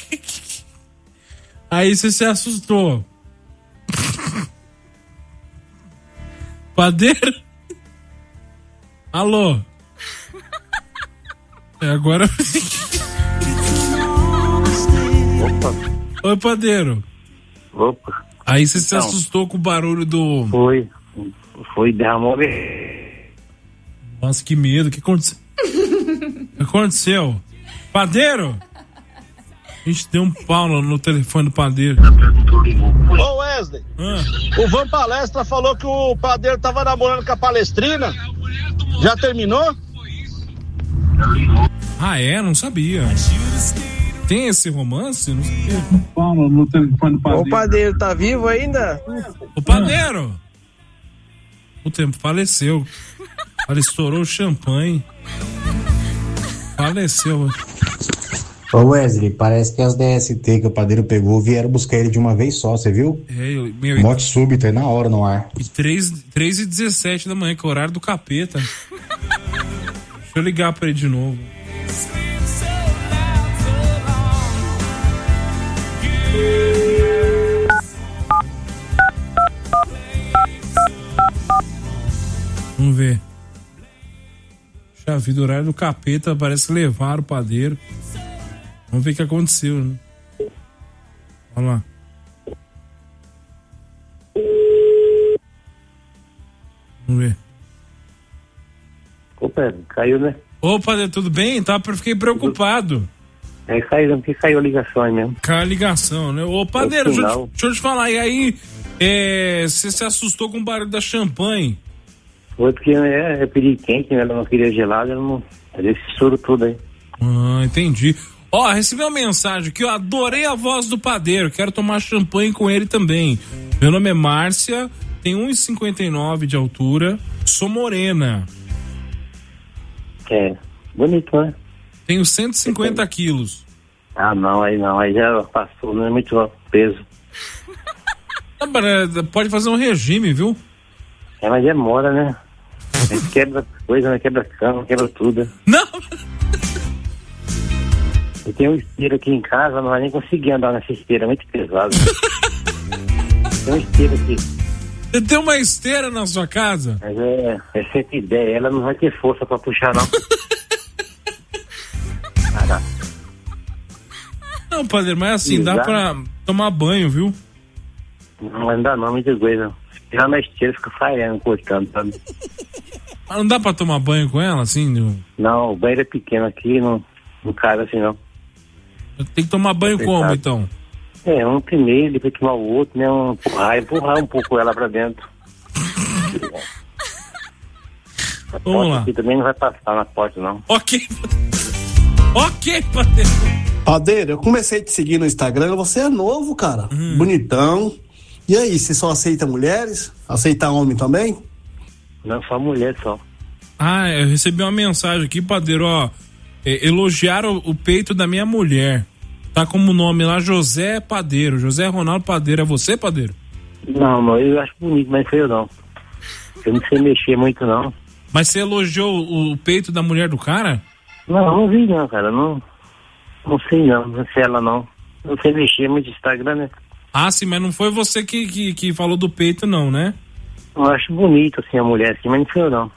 Aí você se assustou. Padeiro? Alô? É, agora... Opa. Oi, padeiro. Opa. Aí você se Então. assustou com o barulho do... Foi. Foi, derramou. Nossa, que medo. O que aconteceu? O que aconteceu? Padeiro? A gente deu um pau no, no telefone do padeiro. Ô Wesley, ah. o Van Palestra falou que o padeiro tava namorando com a Palestrina. Já terminou? Ah, é? Não sabia. Tem esse romance? Não sabia. O padeiro tá vivo ainda? O padeiro! O tempo faleceu. Ele estourou o champanhe. Faleceu. Ô Wesley, parece que as D S T que o padeiro pegou vieram buscar ele de uma vez só, você viu? É, eu, meu, Morte súbita, é na hora no ar. E três e dezessete da manhã, que é o horário do capeta. Deixa eu ligar pra ele de novo. Vamos ver. Já vi do horário do capeta, parece que levaram o padeiro. Vamos ver o que aconteceu, né? Olha lá. Vamos ver. Ô Pedro, caiu, né? Ô Padre, tudo bem? Tá, fiquei preocupado. É, caiu, porque caiu a ligação aí mesmo. Caiu a ligação, né? Ô Padeiro, deixa, eu te- deixa eu te falar, e aí, é, você se assustou com o barulho da champanhe? Foi porque é, eu pedi quente, né? Ela não queria gelado, ela não. Ela esse soro tudo aí. Ah, entendi. Ó, recebi uma mensagem que eu adorei a voz do padeiro, quero tomar champanhe com ele também. Meu nome é Márcia, tenho um e cinquenta e nove de altura, sou morena. É, bonito, né? Tenho cento e cinquenta quilos. Ah, não, aí não, aí já passou, não é muito peso. Ah, mas, pode fazer um regime, viu? É, mas demora, né? A gente quebra coisa, né? Quebra cama, quebra tudo. Não! Eu tenho um esteiro aqui em casa, não vai nem conseguir andar nessa esteira, é muito pesado. Tem um esteiro aqui. Você tem uma esteira na sua casa? Mas é, é sempre ideia, ela não vai ter força pra puxar, não. Caraca. Não, padeiro, mas assim, dá pra tomar banho, viu? Não vai dar não, muita coisa. Se tirar na esteira, fica falhando, cortando, sabe? Mas não dá pra tomar banho com ela, assim? Não, não o banheiro é pequeno aqui, não, não cabe assim, não. Tem que tomar banho como, então? É, um primeiro, depois tomar o outro, né? Um empurrar, empurrar um pouco ela pra dentro. A Vamos lá. Aqui também não vai passar na porta, não. Ok. Ok, padeiro. Padeiro, eu comecei a te seguir no Instagram, você é novo, cara. Hum. Bonitão. E aí, você só aceita mulheres? Aceita homem também? Não, só mulher, só. Ah, eu recebi uma mensagem aqui, padeiro, ó. É, elogiaram o, o peito da minha mulher. Tá como nome lá, José Padeiro. José Ronaldo Padeiro. É você, padeiro? Não, não, eu acho bonito, mas foi eu não. Eu não sei mexer muito, não. Mas você elogiou o, o peito da mulher do cara? Não, não vi não, cara. Não, não sei não, não sei ela não. Não sei mexer muito no Instagram, né? Ah, sim, mas não foi você que, que, que falou do peito, não, né? Eu acho bonito, assim, a mulher, assim, mas não foi eu não.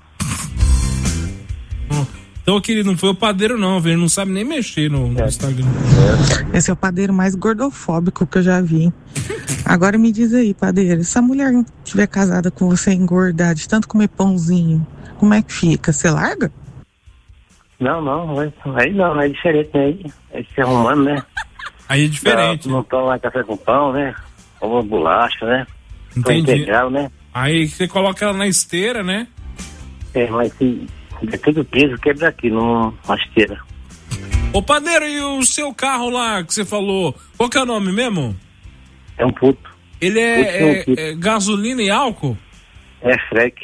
Então, querido, não foi o padeiro, não, velho. Ele não sabe nem mexer no, no Instagram. Esse é o padeiro mais gordofóbico que eu já vi. Agora me diz aí, padeiro, se a mulher estiver casada com você e engordar de tanto comer pãozinho, como é que fica? Você larga? Não, não, aí não, é diferente, né? Aí é se arrumando, né? Aí é diferente. Não, não toma café com pão, né? Toma bolacha, né? Pão Entendi. integral, né? Aí você coloca ela na esteira, né? É, mas se é tudo peso, quebra aqui numa esteira. Ô, padeiro, e o seu carro lá que você falou, qual que é o nome mesmo? É um puto. Ele é, Puto, é- um puto. é gasolina e álcool? É freque.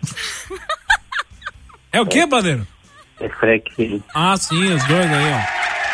É o quê, padeiro? É freque. Ah, sim, os dois aí, ó.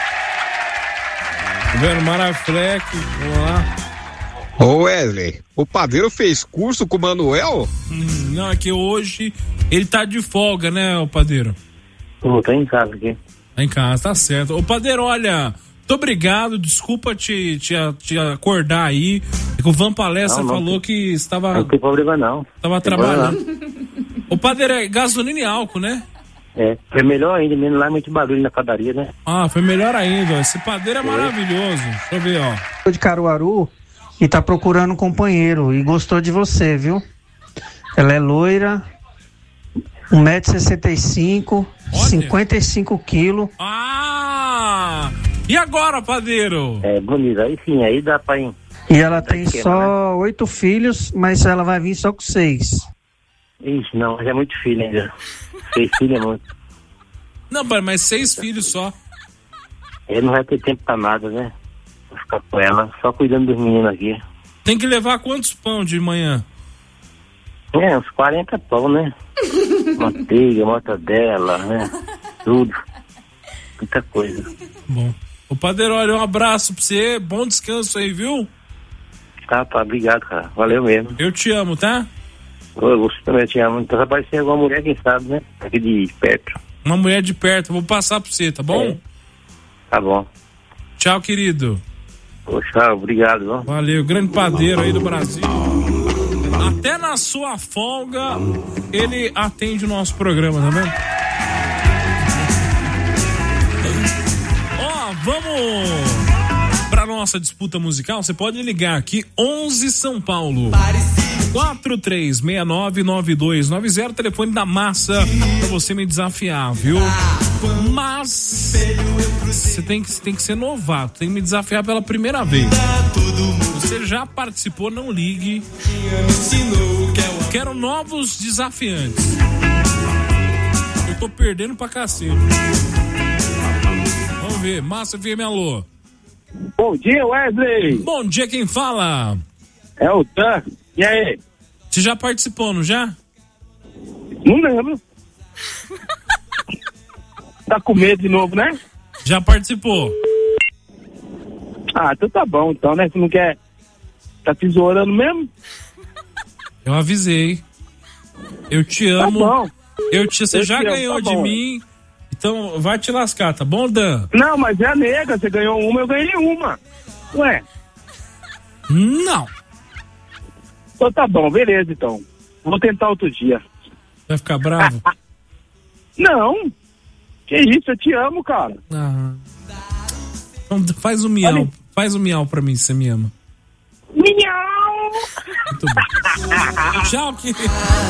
Tá vendo? Marafleck, vamos lá. Ô Wesley, o padeiro fez curso com o Manuel? Hum, não, é que hoje ele tá de folga, né, o padeiro? Pô, tá em casa aqui. Tá em casa, tá certo. Ô, padeiro, olha, muito obrigado, desculpa te, te, te acordar aí. É que o Van Palestra Não, não falou tem- que estava... Não tem problema não. Estava Tem trabalhando. O padeiro, é gasolina e álcool, né? É, foi melhor ainda, menos lá muito barulho na padaria, né? Ah, foi melhor ainda, ó. Esse padeiro é maravilhoso. Deixa eu ver, ó. De Caruaru e tá procurando um companheiro e gostou de você, viu? Ela é loira, um metro e sessenta e cinco, cinquenta e cinco quilos. Ah! E agora, padeiro? É bonito, aí sim, aí dá pra ir. E ela tem só oito filhos, mas ela vai vir só com seis. Ixi, não, mas é muito filho ainda. Seis filhos é muito. Não, pai, mas seis filhos só. Ele não vai ter tempo pra nada, né? Vou ficar com ela, só cuidando dos meninos aqui. Tem que levar quantos pão de manhã? É, uns quarenta pão, né? Manteiga, mortadela, né? Tudo. Muita coisa. Bom. Ô, padeiro, olha, um abraço pra você, bom descanso aí, viu? Tá, tá, obrigado, cara. Valeu mesmo. Eu te amo, tá? Eu, você também te amo. Então vai aparecer alguma mulher, quem sabe, né? Aqui de perto. Uma mulher de perto, eu vou passar pra você, tá bom? É. Tá bom. Tchau, querido. Poxa, obrigado, viu? Valeu, grande padeiro aí do Brasil. Até na sua folga, ele atende o nosso programa, tá vendo? Ó, vamos pra nossa disputa musical. Você pode ligar aqui, onze São Paulo. quatro três seis nove nove dois nove zero, telefone da massa pra você me desafiar, viu? Mas você tem que, tem que ser novato, tem que me desafiar pela primeira vez. Você já participou, não ligue. Quero novos desafiantes. Eu tô perdendo pra cacete. Vamos ver, Massa F M, alô. Bom dia, Wesley. Bom dia, quem fala? É o Dan. E aí? Você já participou, não já? Não lembro. Tá com medo de novo, né? Já participou. Ah, então tá bom, então, né? Você não quer... Tá tesourando mesmo? Eu avisei. Eu te amo. Tá bom. Eu te... Você Eu já te amo, ganhou tá de bom. mim, então vai te lascar, tá bom, Dan? Não, mas é a nega. Você ganhou uma, eu ganhei uma. Ué? Não. Então tá bom, beleza, então. Vou tentar outro dia. Vai ficar bravo? Não. Que isso, eu te amo, cara. Ah. Então faz o miau. Olha. Faz o miau pra mim, se você me ama. Miau! Muito bom. Tchau, querido.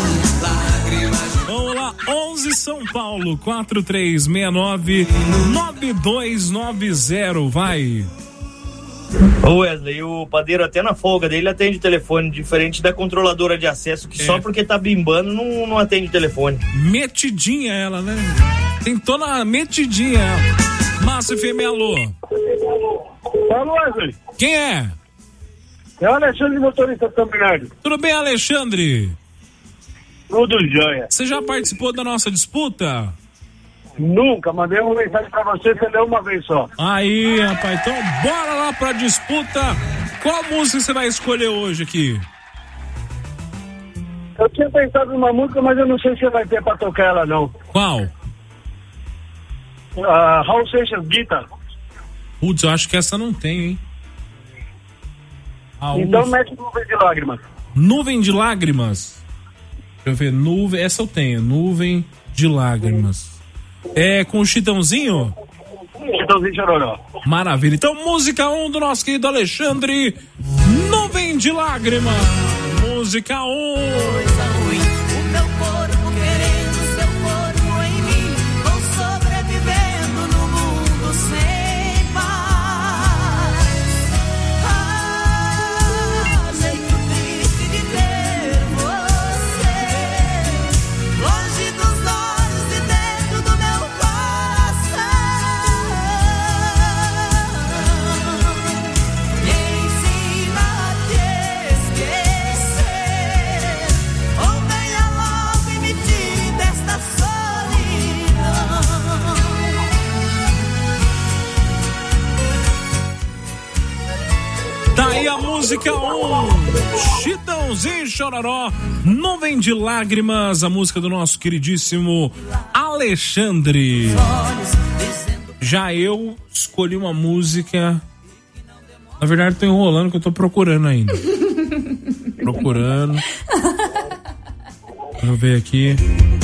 Vamos lá, onze São Paulo, quatro três seis nove nove dois nove zero, vai. Ô Wesley, o padeiro até na folga dele atende telefone, diferente da controladora de acesso, que É. só porque tá bimbando não, não atende telefone. Metidinha ela, né? Tentou na metidinha ela. Massa F M, alô. Alô, Wesley. Quem é? É o Alexandre, motorista de São Bernardo. Tudo bem, Alexandre? Tudo jóia. Você já participou da nossa disputa? Nunca, mandei uma mensagem pra você, você leu uma vez só. Aí, rapaz, então bora lá pra disputa. Qual música você vai escolher hoje aqui? Eu tinha pensado numa música, mas eu não sei se vai ter pra tocar ela, não. Qual? Uh, Raul Seixas, Guitar. Putz, eu acho que essa não tem, hein? Ah, Então ufa. mete nuvem de lágrimas. Nuvem de lágrimas. Deixa eu ver, nuvem, essa eu tenho, nuvem de lágrimas. É com o Chitãozinho? Chitãozinho Chororó. Maravilha. Então, música um do nosso querido Alexandre, Nuvem de Lágrimas. Música um. O meu corpo querendo seu corpo em mim, vou sobrevivendo no mundo sem paz. Ah, jeito triste de ver você longe dos olhos e dentro do meu coração. Me ensina a te esquecer, ou venha logo e me tire desta solidão. Tá aí a música um. Chitãozinho Chororó, Nuvem de Lágrimas, a música do nosso queridíssimo Alexandre. Já eu escolhi uma música. Na verdade, tô enrolando que eu tô procurando ainda. Procurando. Deixa eu ver aqui.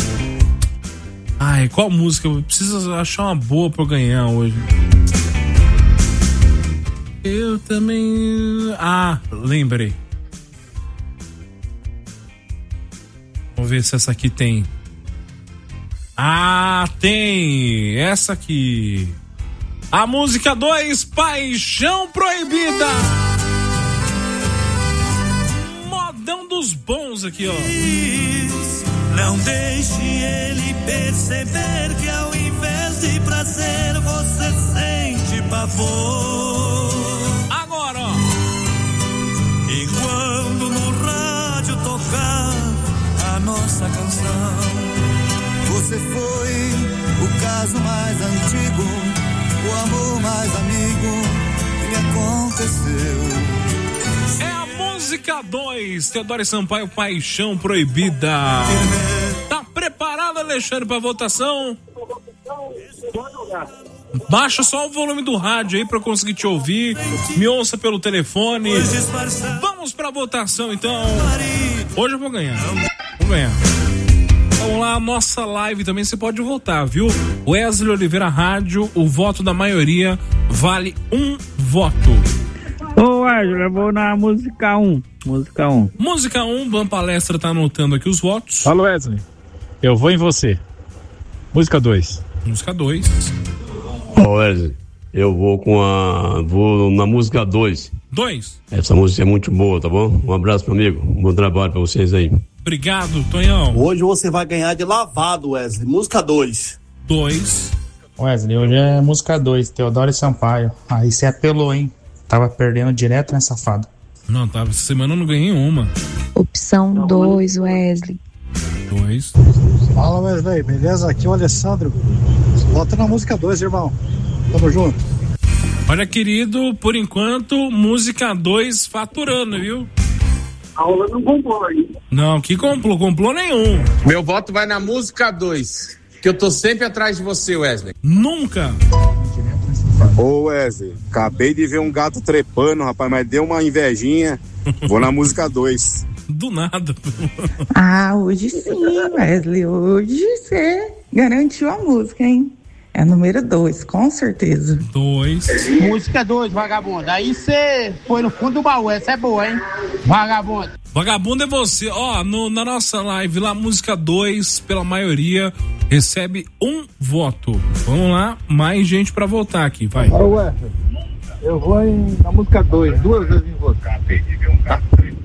Ai, qual música? Eu preciso achar uma boa pra eu ganhar hoje. Eu também. Ah, lembrei. Vamos ver se essa aqui tem. Ah, tem essa aqui. A música dois, Paixão Proibida. Modão dos bons aqui, ó. Não deixe ele perceber que ao invés de prazer você sente pavor. Agora, ó. E quando no rádio tocar a nossa canção, você foi o caso mais antigo, o amor mais amigo que me aconteceu. É a música dois, Teodoro Sampaio, Paixão Proibida. Tá preparado, Alexandre, pra votação? Baixa só o volume do rádio aí pra eu conseguir te ouvir. Me ouça pelo telefone. Vamos pra votação, então. Hoje eu vou ganhar. Vou ganhar. Vamos lá, a nossa live também você pode votar, viu? Wesley Oliveira Rádio, o voto da maioria vale um voto. Ô Wesley, eu vou na música um. Música um. Música um, Ban Palestra tá anotando aqui os votos. Fala, Wesley. Eu vou em você. Música dois. Música dois. Ô Wesley, eu vou com a... vou na música dois. dois. Essa música é muito boa, tá bom? Um abraço, meu amigo. Um bom trabalho pra vocês aí. Obrigado, Tonhão. Hoje você vai ganhar de lavado, Wesley. Música dois. dois. Wesley, hoje é música dois, Teodoro Sampaio. Aí você apelou, hein? Tava perdendo direto, né, safado? Não, tava. Essa semana eu não ganhei uma. Opção dois, Wesley. dois. Fala, Wesley. Beleza? Aqui é o Alessandro. Bota na música dois, irmão. Tamo junto. Olha, querido, por enquanto, música dois faturando, viu? A aula não comprou aí. Não, que comprou? Comprou nenhum. Meu voto vai na música dois, que eu tô sempre atrás de você, Wesley. Nunca. Ô Wesley, acabei de ver um gato trepando, rapaz, mas deu uma invejinha. Vou na música dois. Do nada. Ah, hoje sim, Wesley. Hoje você garantiu a música, hein? É número dois, com certeza. Dois. Música dois, vagabundo. Aí você foi no fundo do baú, essa é boa, hein? Vagabundo. Vagabundo é você. Ó, no, na nossa live lá, música dois, pela maioria, recebe um voto. Vamos lá, mais gente pra votar aqui, vai. Ô, Wesley, eu vou em, na música dois, duas vezes em você. Tá?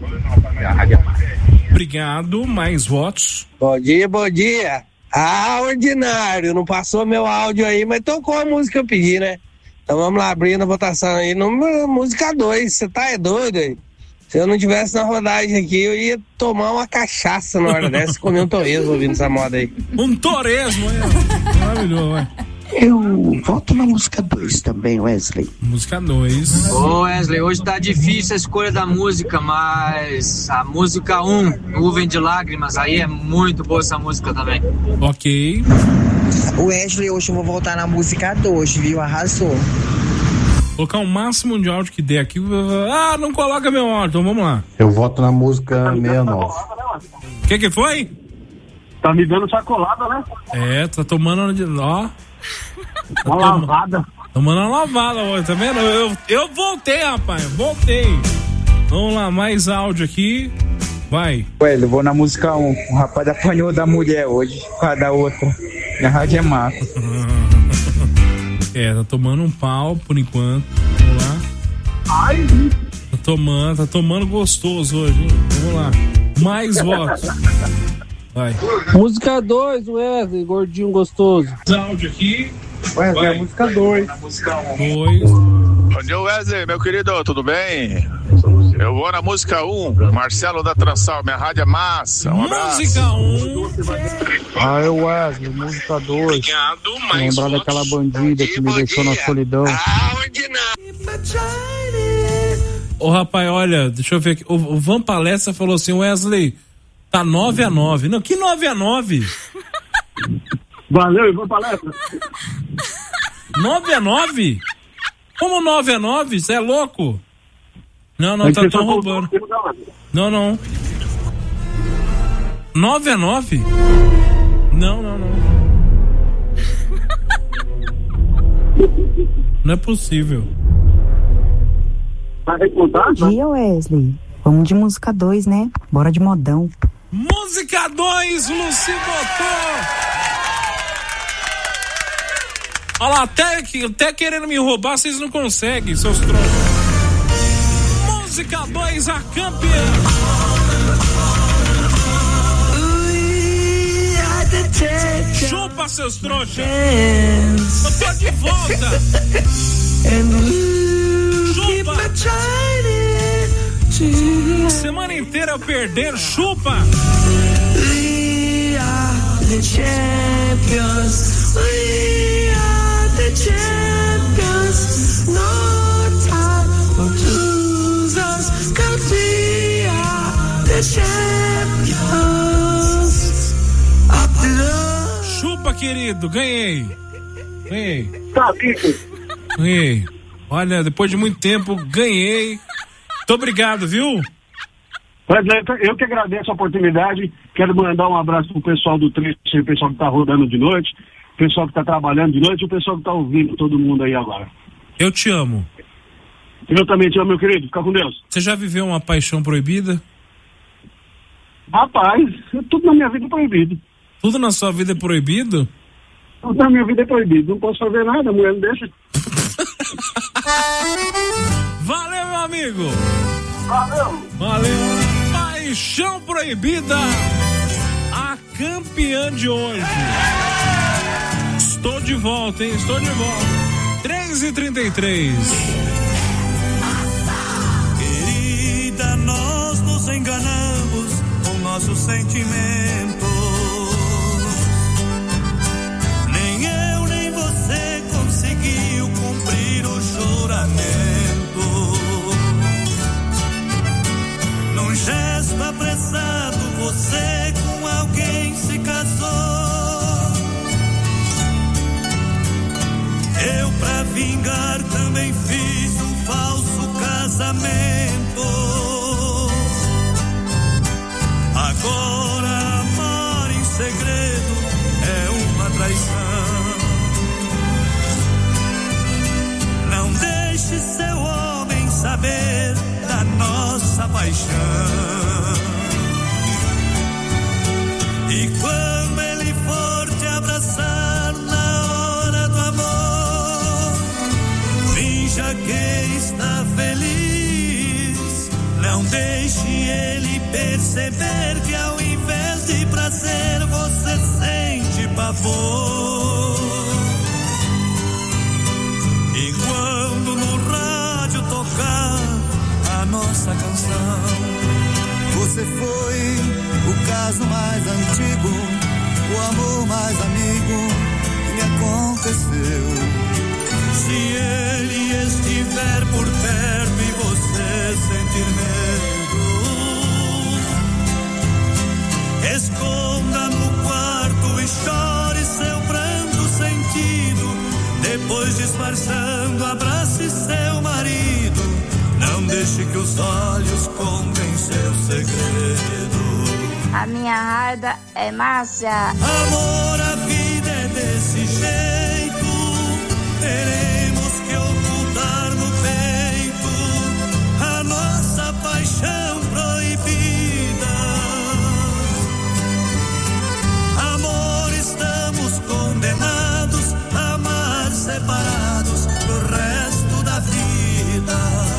Obrigado, mais votos. Bom dia, bom dia. Ah, ordinário, não passou meu áudio aí, mas tocou a música que eu pedi, né? Então vamos lá, abrindo a votação aí, no, música dois, você tá é doido aí? Se eu não tivesse na rodagem aqui, eu ia tomar uma cachaça na hora dessa e comer um torresmo ouvindo essa moda aí. Um torresmo, é maravilhoso, vai. Eu voto na música dois também, Wesley. Música dois. Ô Wesley, hoje tá difícil a escolha da música, mas a música um, Nuvem de Lágrimas, aí é muito boa essa música também. Ok. Wesley, hoje eu vou voltar na música dois, viu? Arrasou. Colocar o máximo de áudio que der aqui. Ah, não coloca meu áudio, então vamos lá. Eu voto na música sessenta e nove. O que que foi? Tá me dando sacolada, né? É, tá tomando... Ó... Uma tá lavada. Tomando uma lavada hoje, tá vendo? Eu, eu voltei, rapaz, voltei. Vamos lá, mais áudio aqui. Vai. Ué, eu vou na música um. O rapaz apanhou da mulher hoje, para da outra. Minha rádio é massa. É, tá tomando um pau por enquanto. Vamos lá. Ai. Tá tomando, tá tomando gostoso hoje, hein? Vamos lá. Mais votos. Vai. Música dois, Wesley, gordinho gostoso. Áudio aqui. Wesley, é música dois. dois. Bom dia, Wesley, meu querido, tudo bem? Eu vou na música um, Marcelo da Transal, minha rádio é massa. Um abraço. Música um. Ah, eu Wesley, música dois. Obrigado, mais Lembrar daquela bandida que me deixou na solidão. Ô, rapaz, olha, deixa eu ver aqui. O, o Van Palestra falou assim, Wesley, tá nove a nove. Não, que nove a nove? Valeu, Ivan Palestra. nove a nove? Como nove a nove? Você é louco? Não, não, tá tão roubando. Não, não. nove a nove? Não, não, não. Não é possível. Bom dia, Wesley. Vamos de música dois, né? Bora de modão. Música dois, Luci botou! Olha lá, até, até querendo me roubar, vocês não conseguem, seus trouxas. Música dois, a campeã. Chupa, seus trouxas. Eu tô de volta. Chupa. Semana inteira perdendo, chupa. We are the champions. We are the champions. No time for losers. 'Cause we are the champions. Chupa, querido, ganhei. Ganhei. Tá vivo. Ganhei. Olha, depois de muito tempo, ganhei. Muito obrigado, viu? Eu que agradeço a oportunidade. Quero mandar um abraço pro pessoal do trecho, o pessoal que tá rodando de noite, o pessoal que tá trabalhando de noite e o pessoal que tá ouvindo todo mundo aí agora. Eu te amo. Eu também te amo, meu querido. Fica com Deus. Você já viveu uma paixão proibida? Rapaz, tudo na minha vida é proibido. Tudo na sua vida é proibido? Tudo na minha vida é proibido. Não posso fazer nada, a mulher não deixa. Valeu, meu amigo. Valeu. Valeu. Paixão proibida, a campeã de hoje. Estou de volta, hein? Estou de volta. três e trinta e três. Querida, nós nos enganamos com nossos sentimentos. Nem eu, nem você conseguiu cumprir o juramento. Num gesto apressado, você com alguém se casou. Eu, pra vingar, também fiz um falso casamento. Agora amar em segredo é uma traição. Não deixe seu homem saber da nossa paixão. E quando ele for te abraçar na hora do amor, finja que está feliz. Não deixe ele perceber que ao invés de prazer você sente pavor. E quando no rádio tocar a nossa canção, você foi o caso mais antigo, o amor mais amigo que me aconteceu. Se ele estiver por perto e você sentir medo, esconda no quarto e chore seu pranto sentido. Depois, disfarçando, abrace seu marido. Não deixe que os olhos contem seu segredo. A minha raiva é Márcia. Amor, a vida é desse jeito. Teremos que ocultar no peito a nossa paixão proibida. Amor, estamos condenados a amar separados pro resto da vida.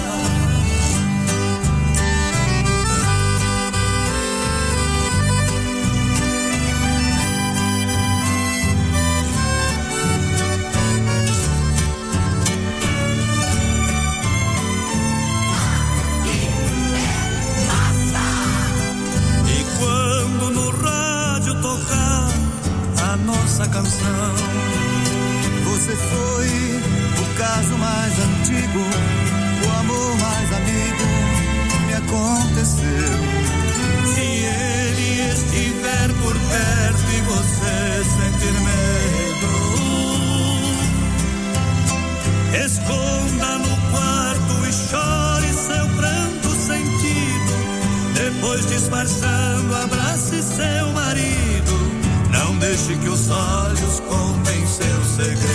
Nossa canção, você foi o caso mais antigo, o amor mais amigo que me aconteceu. Se ele estiver por perto e você sentir medo, esconda no quarto e chore seu pranto sentido. Depois, disfarçando, abrace seu marido. Não deixe que os olhos contem seu segredo.